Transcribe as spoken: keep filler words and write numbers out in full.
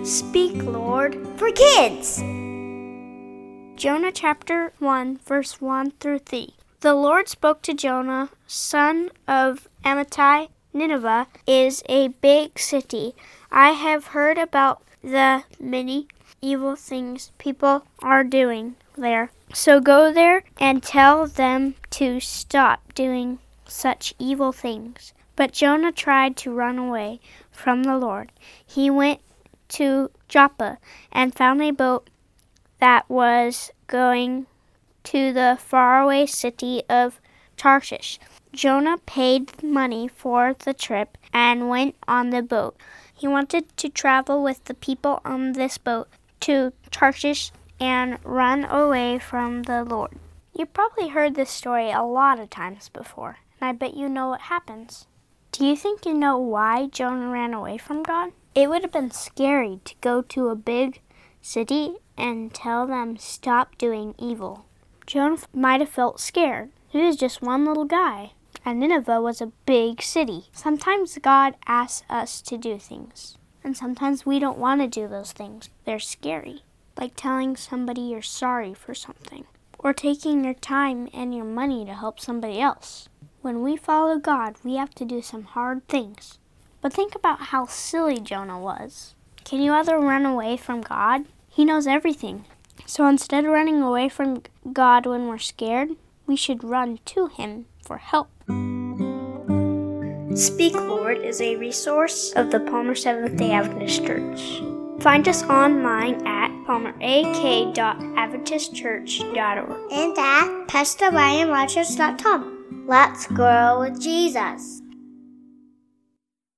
Speak, Lord, for kids. Jonah chapter one, verse one through three. The Lord spoke to Jonah, son of Amittai. Nineveh is a big city. I have heard about the many evil things people are doing there. So go there and tell them to stop doing such evil things. But Jonah tried to run away from the Lord. He went to Joppa and found a boat that was going to the faraway city of Tarshish. Jonah paid money for the trip and went on the boat. He wanted to travel with the people on this boat to Tarshish and run away from the Lord. You've probably heard this story a lot of times before, and I bet you know what happens. Do you think you know why Jonah ran away from God? It would have been scary to go to a big city and tell them stop doing evil. Jonah might have felt scared. He was just one little guy, and Nineveh was a big city. Sometimes God asks us to do things, and sometimes we don't want to do those things. They're scary, like telling somebody you're sorry for something, or taking your time and your money to help somebody else. When we follow God, we have to do some hard things. But think about how silly Jonah was. Can you ever run away from God? He knows everything. So instead of running away from God when we're scared, we should run to Him for help. Speak, Lord is a resource of the Palmer Seventh-day Adventist Church. Find us online at palmer a k dot adventist church dot org and at pastor ryan rogers dot com. Let's grow with Jesus.